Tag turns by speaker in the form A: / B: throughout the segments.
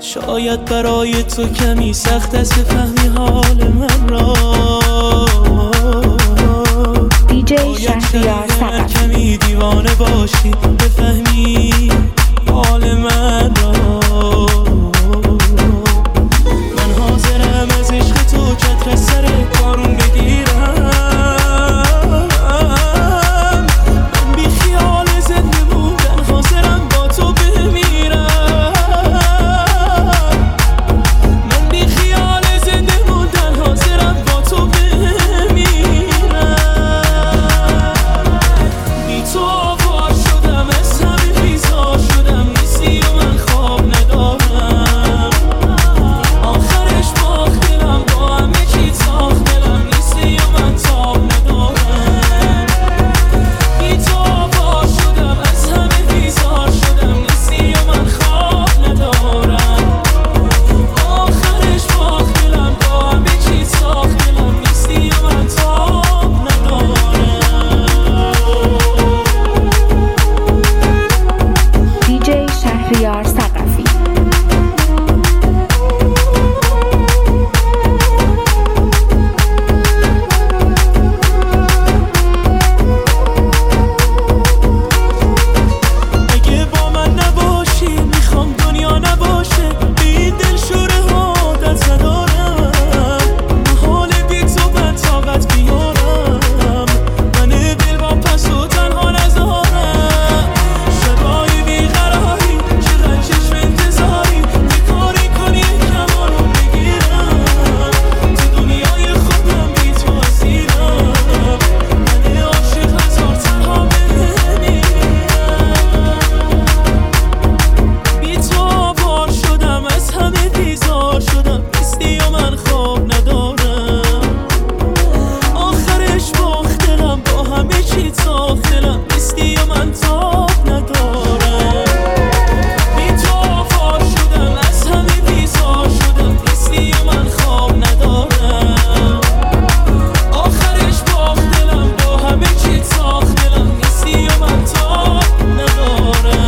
A: شاید برای تو کمی سخت است بفهمی حال من را.
B: دیجی شهریار ثقفی.
A: کمی دیوانه باشی بفهمی حال من را. من حاضرم از عشق تو چتر سر بارون بگیرم. من بی خیال زنده بودن حاضرم با تو بمیرم. من بی خیال زنده بودن حاضرم با تو بمیرم. بی تو آوار شدم از همه بیزار شدم نیستی و من خواب ندارم. آخرش باخت دلم با همه چی ساخت دلم نیستی و من تاب ندارم. بی تو آوار شدم از همه بیزار شدم نیستی و من خواب ندارم. آخرش باخت دلم با همه چی ساخت دلم نیستی و من تاب ندارم.
B: دیجی شهریار ثقفی.
A: اگه با من نباشی میخوام دنیا نباشه. بی دل شوره عادت ندارم. حال بی تو من طاقت بیارم. من دل با پس و تنها نذارم. شبای بیقراری چقدر چشم انتظاری یه کاری کنی کمارو بگیرم. تو دنیای خودم بی تو اسیرم. من عاشق هزار تنها بمیرم. بی تو آوار شدم از همه بیزار شدم نیستی و من خواب ندارم. آخرش باخت دلم با همه چی ساخت دلم نیستی و من تاب ندارم. بی تو آوار شدم از همه بیزار شدم نیستی و من خواب ندارم. آخرش باخت دلم با همه چی ساخت دلم نیستی و من تاب ندارم.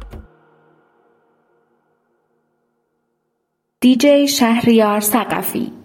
B: دیجی شهریار ثقفی.